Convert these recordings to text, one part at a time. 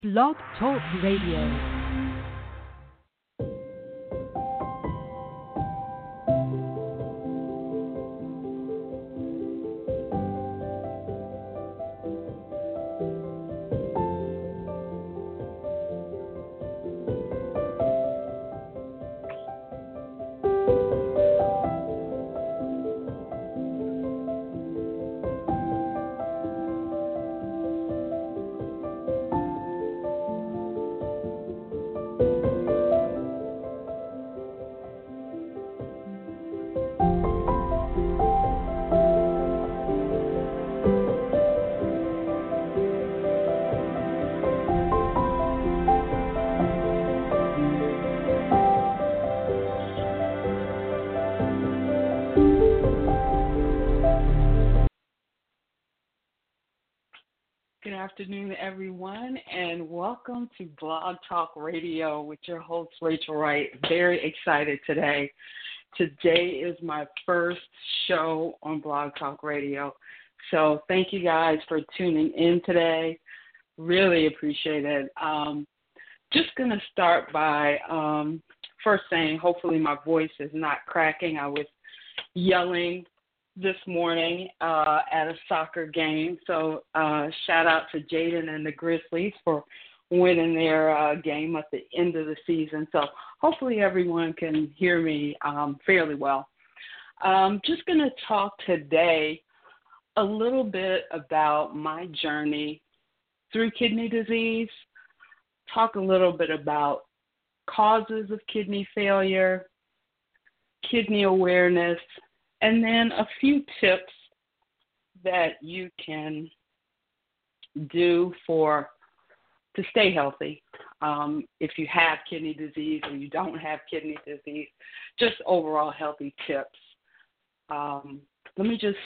Blog Talk Radio. Good afternoon, everyone, and welcome to Blog Talk Radio with your host, Rachel Wright. Very excited today. Today is my first show on Blog Talk Radio. So thank you guys for tuning in today. Really appreciate it. Just going to start by first saying hopefully my voice is not cracking. I was yelling this morning at a soccer game. So shout out to Jaden and the Grizzlies for winning their game at the end of the season. So hopefully everyone can hear me fairly well. Just going to talk today a little bit about my journey through kidney disease, talk a little bit about causes of kidney failure, kidney awareness, and then a few tips that you can do to stay healthy if you have kidney disease or you don't have kidney disease, just overall healthy tips. Let me just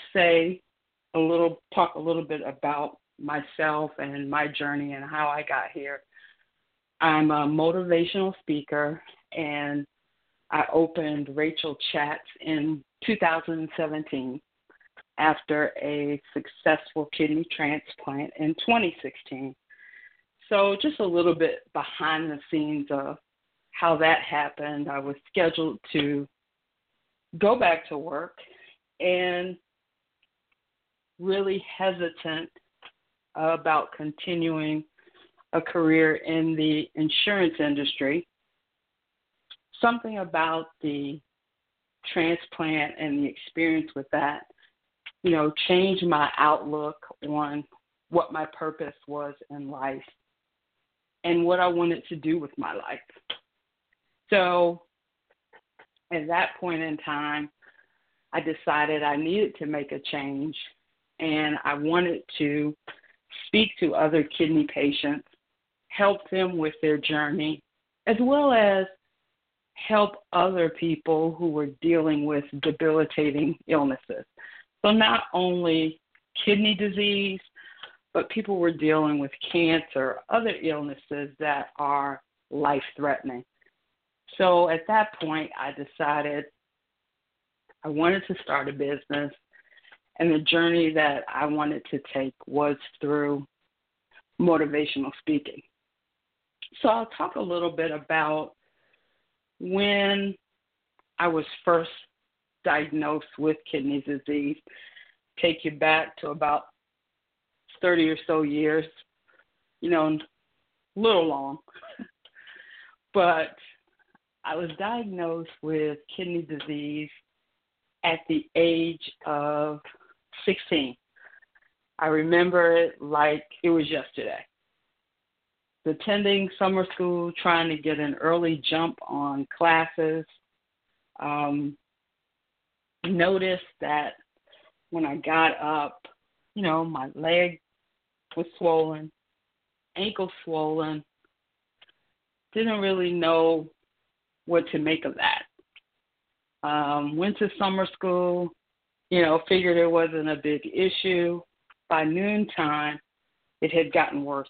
talk a little bit about myself and my journey and how I got here. I'm a motivational speaker, and I opened Rachel Chats in 2017 after a successful kidney transplant in 2016. So just a little bit behind the scenes of how that happened. I was scheduled to go back to work and really hesitant about continuing a career in the insurance industry. Something about the transplant and the experience with that, changed my outlook on what my purpose was in life and what I wanted to do with my life. So at that point in time, I decided I needed to make a change, and I wanted to speak to other kidney patients, help them with their journey, as well as help other people who were dealing with debilitating illnesses. So not only kidney disease, but people were dealing with cancer, other illnesses that are life-threatening. So at that point, I decided I wanted to start a business, and the journey that I wanted to take was through motivational speaking. So I'll talk a little bit about when I was first diagnosed with kidney disease, take you back to about 30 or so years, a little long. But I was diagnosed with kidney disease at the age of 16. I remember it like it was yesterday. Attending summer school, trying to get an early jump on classes. Noticed that when I got up, my leg was swollen, ankle swollen. Didn't really know what to make of that. Went to summer school, figured it wasn't a big issue. By noontime, it had gotten worse.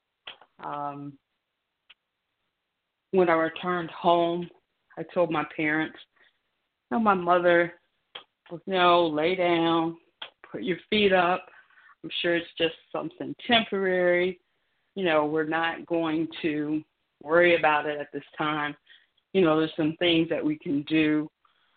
When I returned home, I told my parents, my mother was, lay down, put your feet up. I'm sure it's just something temporary. we're not going to worry about it at this time. There's some things that we can do,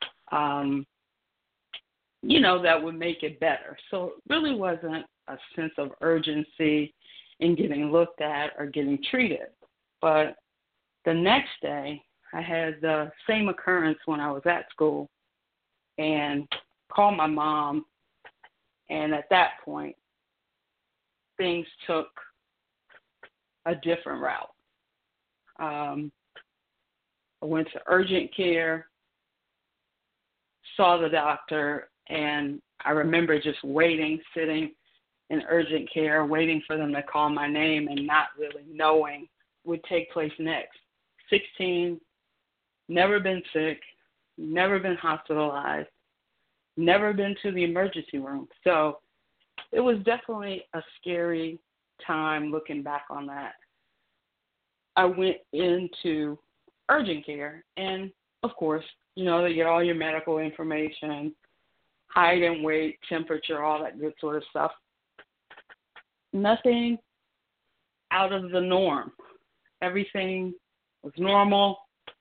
that would make it better. So it really wasn't a sense of urgency in getting looked at or getting treated. But the next day, I had the same occurrence when I was at school and called my mom. And at that point, things took a different route. I went to urgent care, saw the doctor, and I remember just sitting in urgent care, waiting for them to call my name and not really knowing what would take place next. 16, never been sick, never been hospitalized, never been to the emergency room. So it was definitely a scary time looking back on that. I went into urgent care, and of course, they get all your medical information, height and weight, temperature, all that good sort of stuff. Nothing out of the norm. Everything was normal.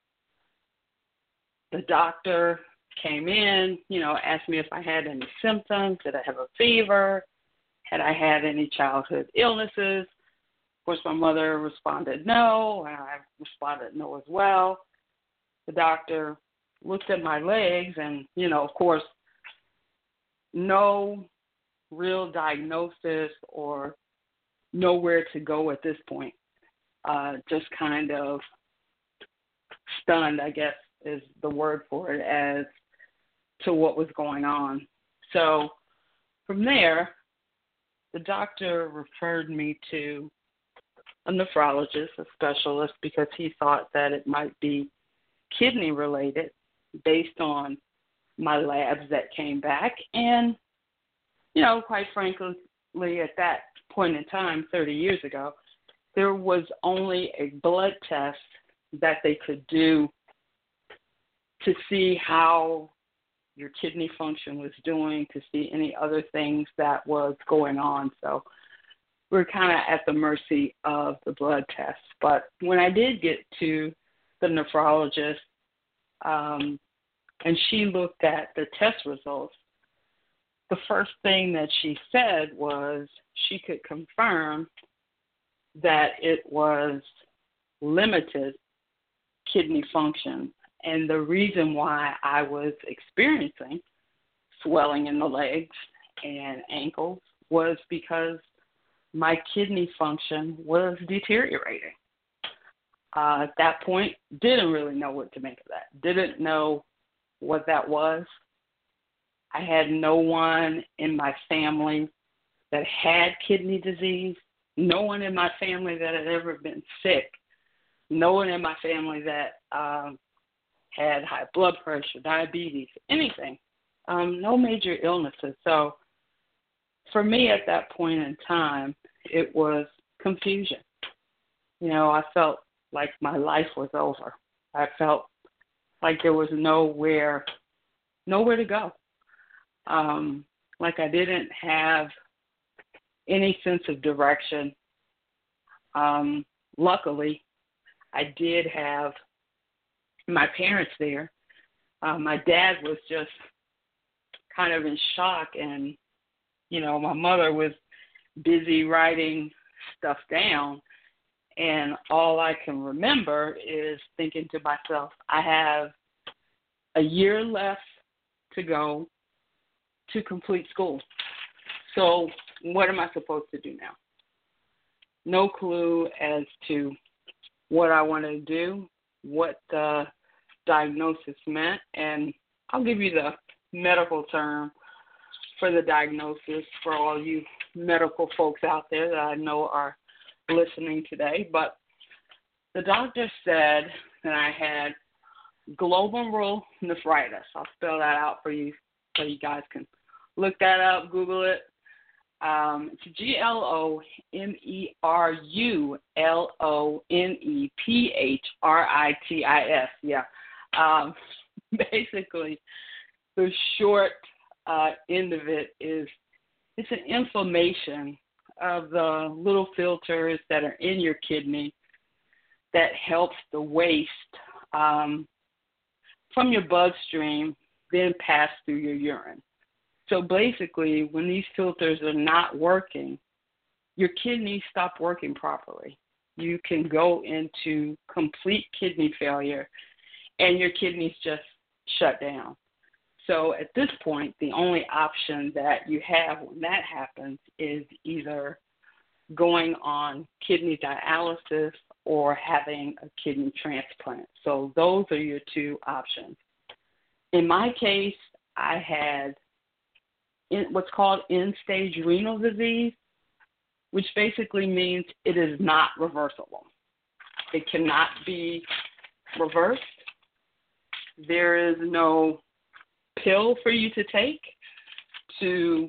The doctor came in, asked me if I had any symptoms. Did I have a fever? Had I had any childhood illnesses? Of course, my mother responded no, and I responded no as well. The doctor looked at my legs and, of course, no real diagnosis or nowhere to go at this point. Just kind of stunned, I guess is the word for it, as to what was going on. So from there, the doctor referred me to a nephrologist, a specialist, because he thought that it might be kidney related based on my labs that came back. And, quite frankly, at that point in time, 30 years ago, there was only a blood test that they could do to see how your kidney function was doing, to see any other things that was going on. So we're kind of at the mercy of the blood test. But when I did get to the nephrologist, and she looked at the test results, the first thing that she said was she could confirm that it was limited kidney function. And the reason why I was experiencing swelling in the legs and ankles was because my kidney function was deteriorating. At that point, didn't really know what to make of that. Didn't know what that was. I had no one in my family that had kidney disease, no one in my family that had ever been sick, no one in my family that had high blood pressure, diabetes, anything, no major illnesses. So for me at that point in time, it was confusion. I felt like my life was over. I felt like there was nowhere to go. Like I didn't have any sense of direction. Luckily, I did have my parents there. My dad was just kind of in shock, and, my mother was busy writing stuff down. And all I can remember is thinking to myself, I have a year left to go to complete school. So what am I supposed to do now? No clue as to what I want to do, what the diagnosis meant. And I'll give you the medical term for the diagnosis for all you medical folks out there that I know are listening today. But the doctor said that I had glomerulonephritis. I'll spell that out for you so you guys can look that up, Google it. It's glomerulonephritis. Yeah. Basically, the short end of it is it's an inflammation of the little filters that are in your kidney that helps the waste from your bloodstream then pass through your urine. So basically, when these filters are not working, your kidneys stop working properly. You can go into complete kidney failure, and your kidneys just shut down. So at this point, the only option that you have when that happens is either going on kidney dialysis or having a kidney transplant. So those are your two options. In my case, I had what's called end-stage renal disease, which basically means it is not reversible. It cannot be reversed. There is no pill for you to take to,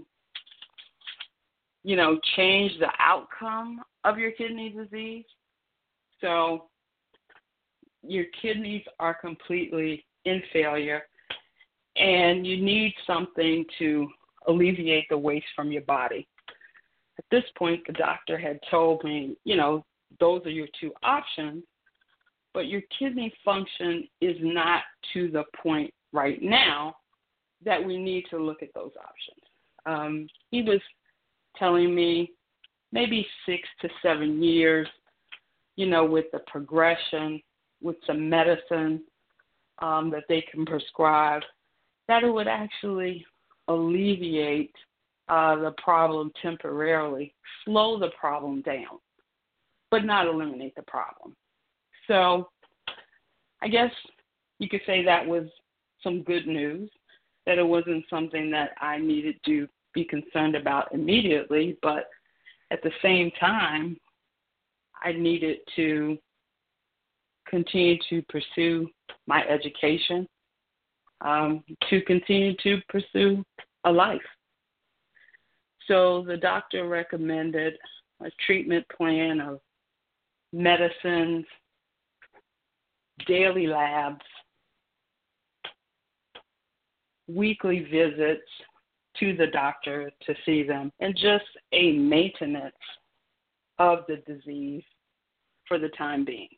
change the outcome of your kidney disease. So your kidneys are completely in failure, and you need something to alleviate the waste from your body. At this point, the doctor had told me, those are your two options, but your kidney function is not to the point right now that we need to look at those options. He was telling me maybe 6 to 7 years, with the progression, with some medicine that they can prescribe, that it would actually alleviate the problem temporarily, slow the problem down, but not eliminate the problem. So I guess you could say that was some good news, that it wasn't something that I needed to be concerned about immediately, but at the same time, I needed to continue to pursue my education, to continue to pursue a life. So the doctor recommended a treatment plan of medicines, daily labs, weekly visits to the doctor to see them, and just a maintenance of the disease for the time being.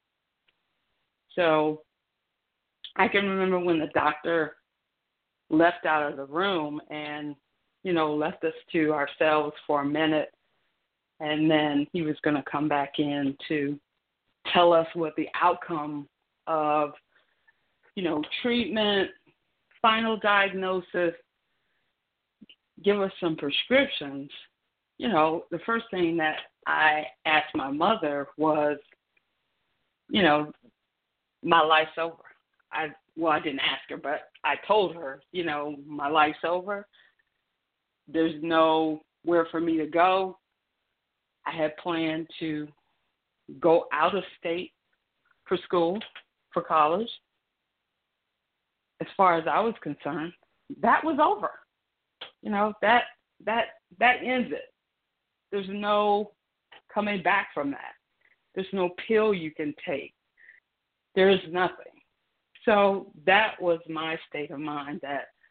So I can remember when the doctor left out of the room and, left us to ourselves for a minute, and then he was going to come back in to tell us what the outcome of, treatment, final diagnosis, give us some prescriptions. The first thing that I asked my mother was, my life's over. I didn't ask her, but I told her, my life's over. There's nowhere for me to go. I had planned to go out of state for school, for college. As far as I was concerned, that was over. That ends it. There's no coming back from that. There's no pill you can take. There is nothing. So that was my state of mind.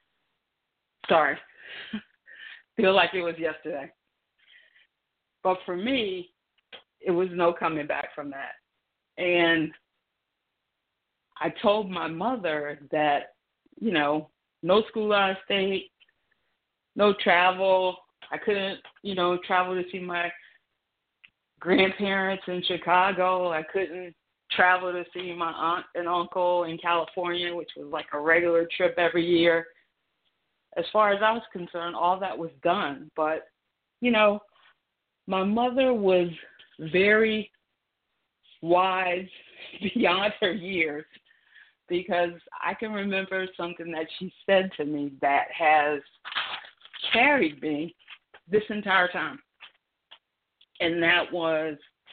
Feel like it was yesterday. But for me, it was no coming back from that. And I told my mother that, no school out of state, no travel. I couldn't, travel to see my grandparents in Chicago. I couldn't travel to see my aunt and uncle in California, which was like a regular trip every year. As far as I was concerned, all that was done. But, my mother was very wise beyond her years, because I can remember something that she said to me that has carried me this entire time. And that was,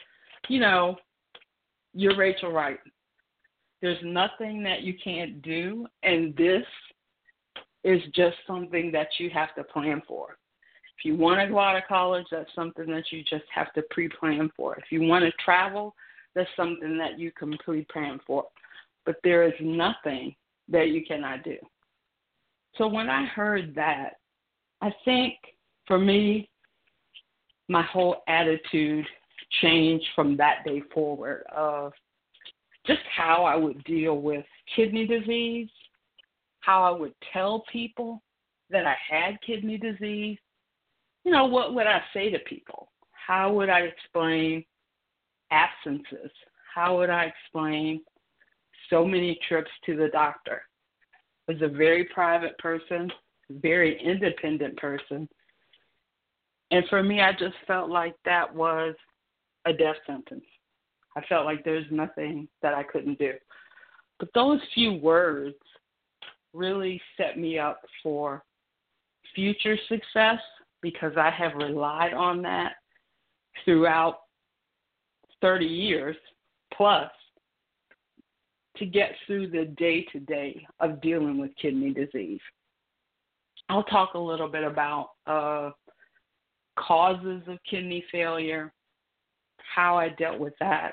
you're Rachel Wright. There's nothing that you can't do, and this is just something that you have to plan for. If you want to go out of college, that's something that you just have to pre-plan for. If you want to travel, that's something that you can pre-plan for. But there is nothing that you cannot do. So when I heard that, I think for me, my whole attitude changed from that day forward of just how I would deal with kidney disease, how I would tell people that I had kidney disease. What would I say to people? How would I explain absences? How would I explain so many trips to the doctor? I was a very private person, very independent person. And for me, I just felt like that was a death sentence. I felt like there's nothing that I couldn't do. But those few words really set me up for future success because I have relied on that throughout 30 years plus to get through the day-to-day of dealing with kidney disease. I'll talk a little bit about causes of kidney failure, how I dealt with that.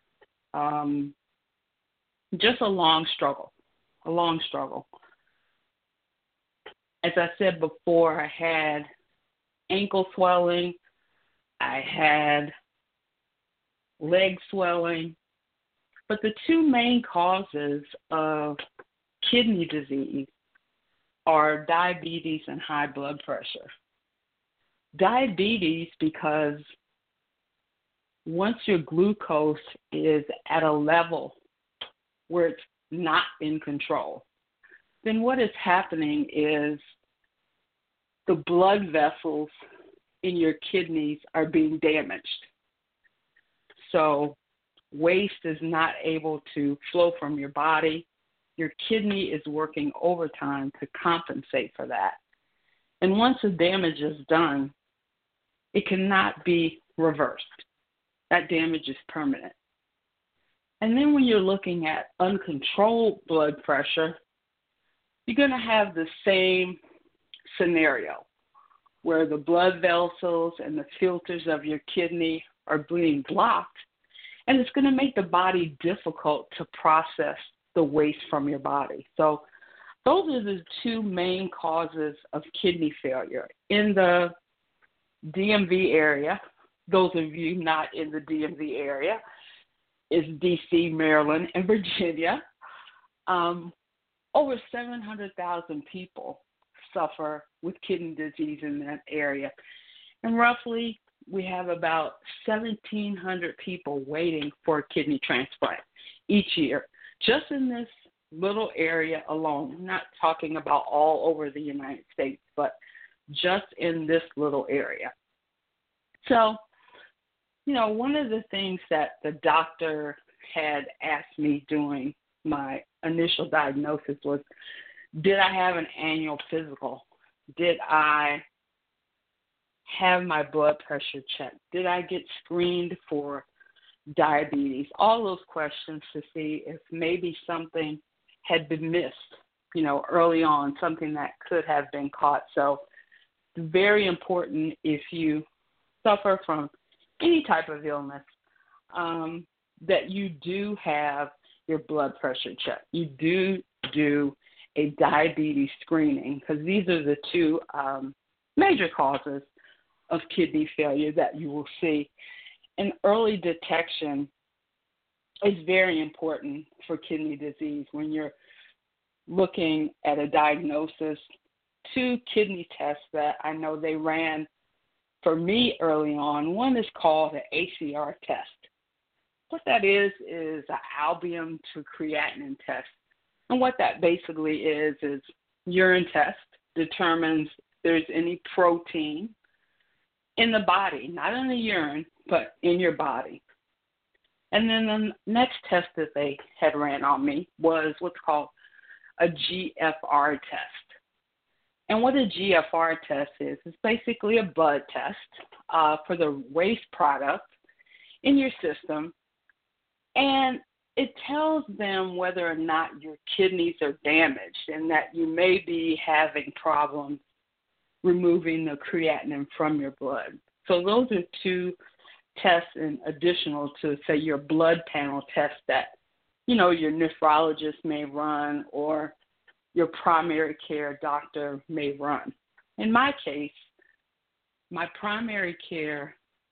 Just a long struggle. As I said before, I had ankle swelling, I had leg swelling, but the two main causes of kidney disease are diabetes and high blood pressure. Diabetes because once your glucose is at a level where it's not in control, then what is happening is the blood vessels in your kidneys are being damaged. So waste is not able to flow from your body. Your kidney is working overtime to compensate for that. And once the damage is done, it cannot be reversed. That damage is permanent. And then when you're looking at uncontrolled blood pressure, you're going to have the same scenario where the blood vessels and the filters of your kidney are being blocked, and it's going to make the body difficult to process the waste from your body. So those are the two main causes of kidney failure. In the DMV area, those of you not in the DMV area, is D.C., Maryland, and Virginia. Over 700,000 people suffer with kidney disease in that area. And roughly, we have about 1,700 people waiting for a kidney transplant each year, just in this little area alone. I'm not talking about all over the United States, but just in this little area. So, one of the things that the doctor had asked me during my initial diagnosis was, did I have an annual physical? Did I have my blood pressure checked? Did I get screened for diabetes? All those questions to see if maybe something had been missed, early on, something that could have been caught. So it's very important if you suffer from any type of illness that you do have your blood pressure checked. You do a diabetes screening because these are the two major causes of kidney failure that you will see. And early detection is very important for kidney disease when you're looking at a diagnosis. Two kidney tests that I know they ran for me early on. One is called the ACR test. What that is an albumin to creatinine test. And what that basically is urine test determines if there's any protein in the body, not in the urine, but in your body. And then the next test that they had ran on me was what's called a GFR test. And what a GFR test is basically a blood test for the waste product in your system. And it tells them whether or not your kidneys are damaged and that you may be having problems removing the creatinine from your blood. So those are two tests in additional to, say, your blood panel test that, your nephrologist may run or your primary care doctor may run. In my case, my primary care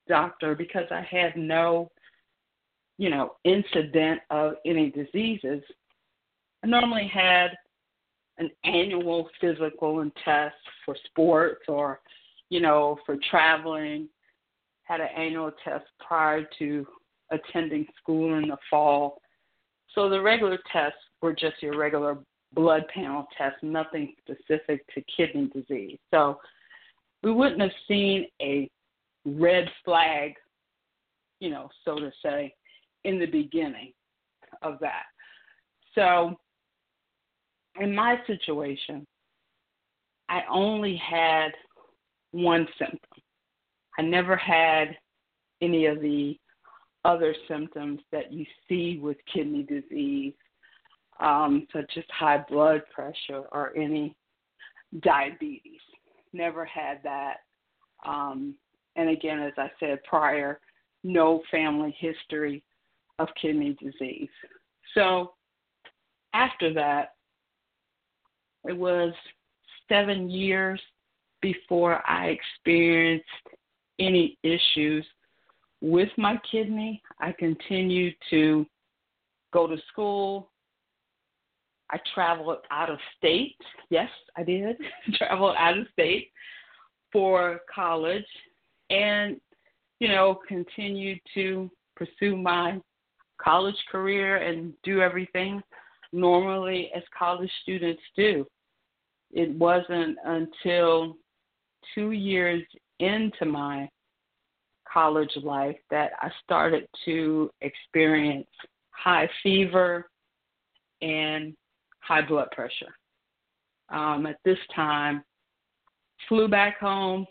doctor, because I had no, incident of any diseases, I normally had an annual physical and test for sports or, for traveling, had an annual test prior to attending school in the fall. So the regular tests were just your regular blood panel tests, nothing specific to kidney disease. So we wouldn't have seen a red flag, so to say, in the beginning of that. So in my situation, I only had one symptom. I never had any of the other symptoms that you see with kidney disease, such as high blood pressure or any diabetes. Never had that. And again, as I said prior, no family history of kidney disease. So after that, it was 7 years before I experienced any issues with my kidney. I continued to go to school. I traveled out of state. Yes, I did. Traveled out of state for college and, continued to pursue my college career and do everything normally as college students do. It wasn't until 2 years into my college life that I started to experience high fever and high blood pressure. At this time, flew back home,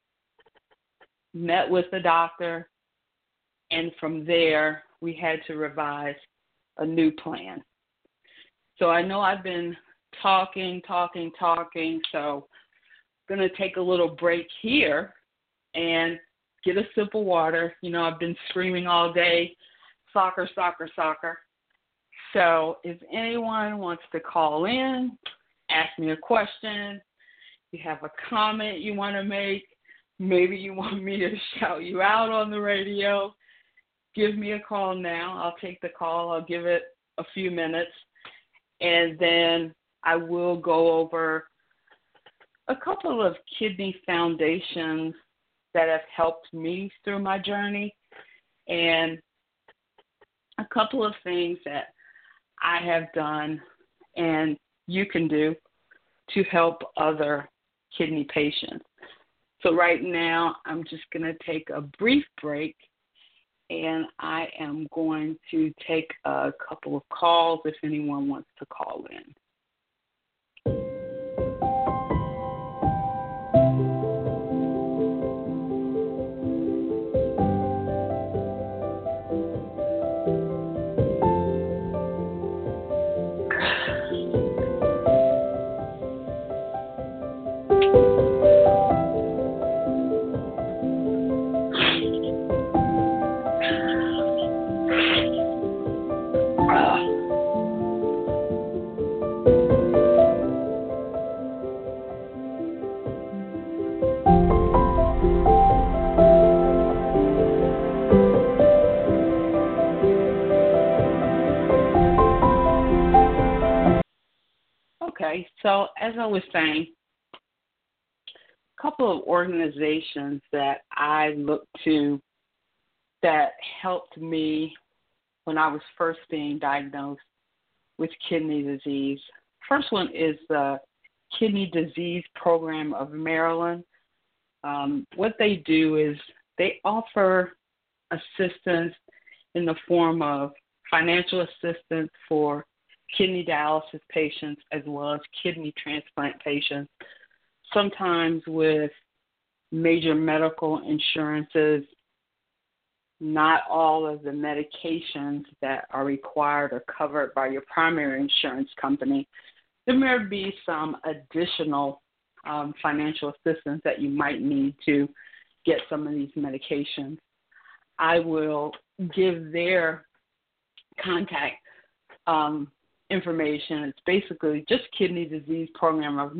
met with the doctor, and from there, we had to revise a new plan. So I know I've been talking, so I'm going to take a little break here and get a sip of water. I've been screaming all day, soccer. So if anyone wants to call in, ask me a question, you have a comment you want to make, maybe you want me to shout you out on the radio, give me a call now. I'll take the call. I'll give it a few minutes, and then I will go over a couple of kidney foundations that have helped me through my journey and a couple of things that I have done and you can do to help other kidney patients. So right now, I'm just going to take a brief break, and I am going to take a couple of calls if anyone wants to call in. Okay, so as I was saying, a couple of organizations that I looked to that helped me when I was first being diagnosed with kidney disease. First one is the Kidney Disease Program of Maryland. What they do is they offer assistance in the form of financial assistance for kidney dialysis patients as well as kidney transplant patients, sometimes with major medical insurances. Not all of the medications that are required are covered by your primary insurance company. There may be some additional financial assistance that you might need to get some of these medications. I will give their contact information. It's basically just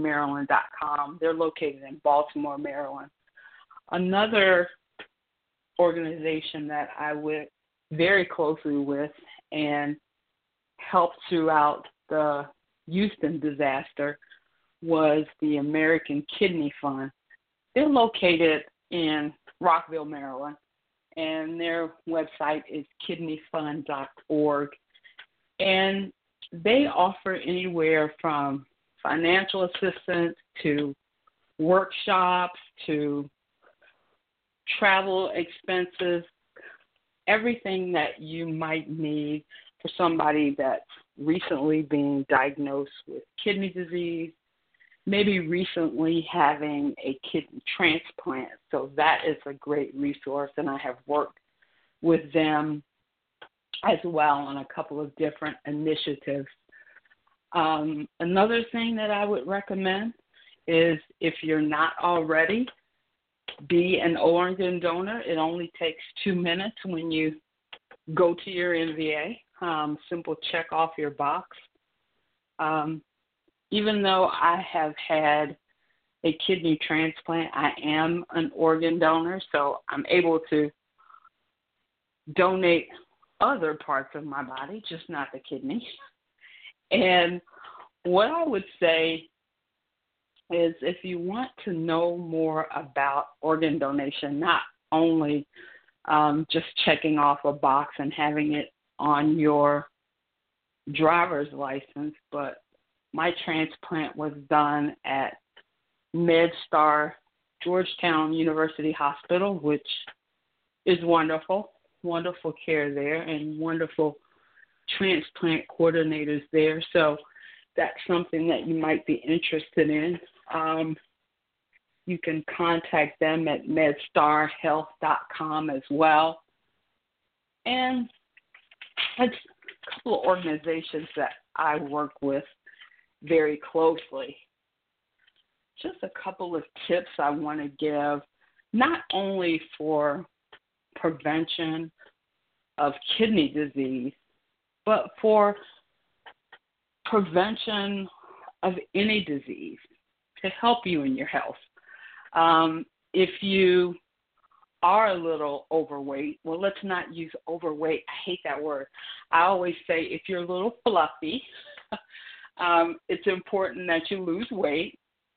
kidneydiseaseprogramofmaryland.com. They're located in Baltimore, Maryland. Another organization that I worked very closely with and helped throughout the Houston disaster was the American Kidney Fund. They're located in Rockville, Maryland, and their website is kidneyfund.org. And they offer anywhere from financial assistance to workshops to travel expenses, everything that you might need for somebody that's recently being diagnosed with kidney disease, maybe recently having a kidney transplant. So that is a great resource, and I have worked with them as well on a couple of different initiatives. Another thing that I would recommend is, if you're not already, be an organ donor. It only takes 2 minutes when you go to your NVA. Simple check off your box. Even though I have had a kidney transplant, I am an organ donor, so I'm able to donate other parts of my body, just not the kidney. And what I would say is, if you want to know more about organ donation, not only just checking off a box and having it on your driver's license, but my transplant was done at MedStar Georgetown University Hospital, which is wonderful, wonderful care there and wonderful transplant coordinators there. So that's something that you might be interested in. You can contact them at medstarhealth.com as well. And that's a couple of organizations that I work with very closely. Just a couple of tips I want to give, not only for prevention of kidney disease, but for prevention of any disease to help you in your health. If you are a little overweight, well, let's not use overweight. I hate that word. I always say if you're a little fluffy, it's important that you lose weight,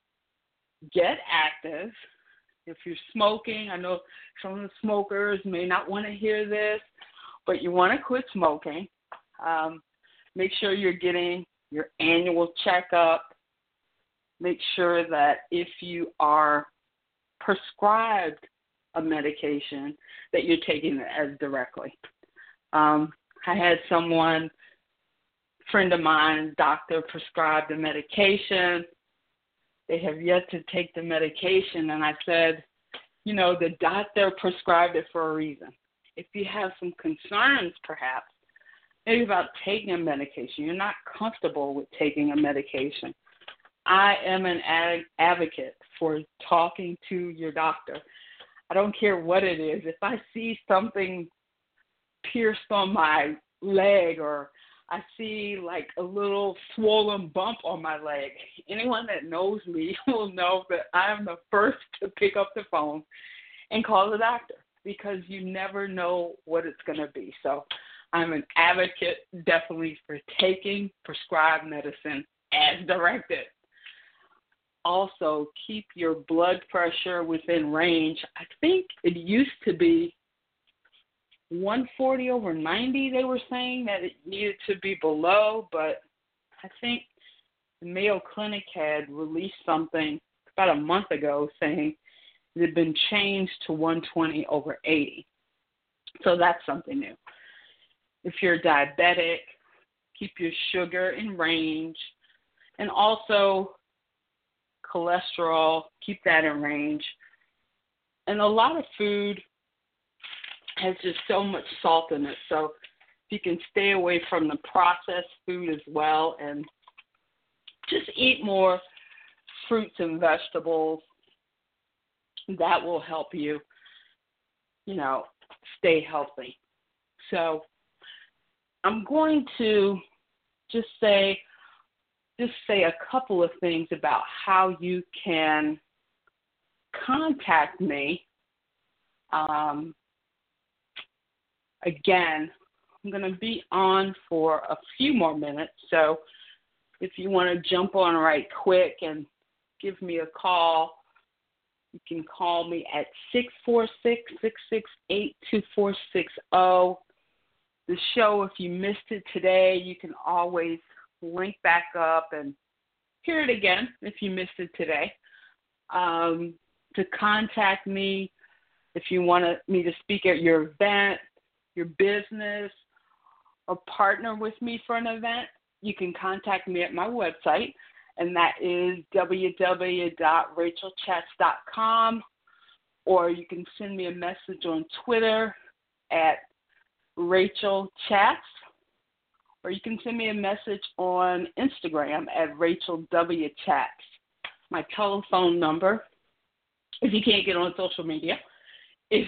get active. If you're smoking, I know some of the smokers may not want to hear this, but you want to quit smoking. Make sure you're getting your annual checkup. Make sure that if you are prescribed a medication, that you're taking it as directly. I had someone, friend of mine, doctor, prescribed a medication. They have yet to take the medication, and I said, you know, the doctor prescribed it for a reason. If you have some concerns, perhaps, maybe about taking a medication, you're not comfortable with taking a medication, I am an advocate for talking to your doctor. I don't care what it is. If I see something pierced on my leg, or I see like a little swollen bump on my leg, anyone that knows me will know that I am the first to pick up the phone and call the doctor, because you never know what it's going to be. So I'm an advocate definitely for taking prescribed medicine as directed. Also, keep your blood pressure within range. I think it used to be 140/90, they were saying that it needed to be below, but I think the Mayo Clinic had released something about a month ago saying it had been changed to 120/80. So that's something new. If you're diabetic, keep your sugar in range, and also cholesterol, keep that in range. And a lot of food has just so much salt in it, so if you can stay away from the processed food as well, and just eat more fruits and vegetables, that will help you, you know, stay healthy. So I'm going to just say a couple of things about how you can contact me again, I'm going to be on for a few more minutes. So if you want to jump on right quick and give me a call, you can call me at 646-668-2460. The show, if you missed it today, you can always link back up and hear it again if you missed it today. To contact me, if you want me to speak at your event, your business, or partner with me for an event, you can contact me at my website, and that is www.rachelchats.com, or you can send me a message on Twitter at Rachel Chats, or you can send me a message on Instagram at Rachel W. Chats. My telephone number, if you can't get on social media, is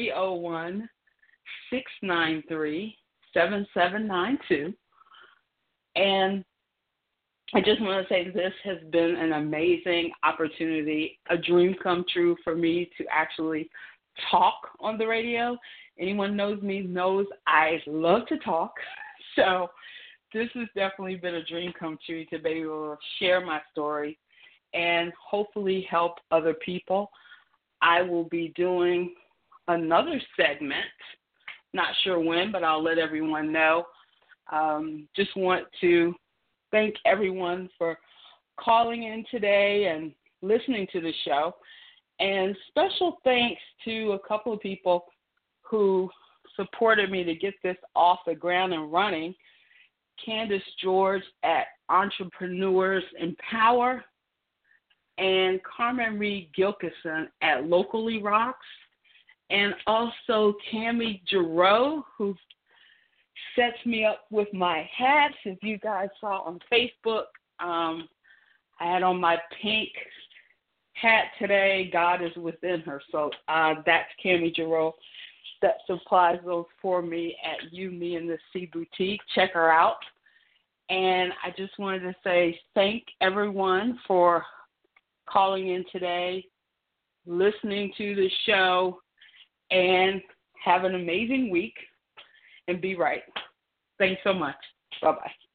301-693-7792. And I just want to say this has been an amazing opportunity, a dream come true for me to actually talk on the radio. Anyone knows me knows I love to talk. So this has definitely been a dream come true to be able to share my story and hopefully help other people. I will be doing another segment, not sure when, but I'll let everyone know. Just want to thank everyone for calling in today and listening to the show. And special thanks to a couple of people who supported me to get this off the ground and running. Candace George at Entrepreneurs Empower, and Carmen Reed Gilkison at Locally Rocks, and also Tammy Giroux, who sets me up with my hats. If you guys saw on Facebook, I had on my pink hat today, God is within her. So that's Tammy Giroux that supplies those for me at You, Me, and the Sea Boutique. Check her out. And I just wanted to say thank everyone for calling in today, listening to the show, and have an amazing week and be right. Thanks so much. Bye-bye.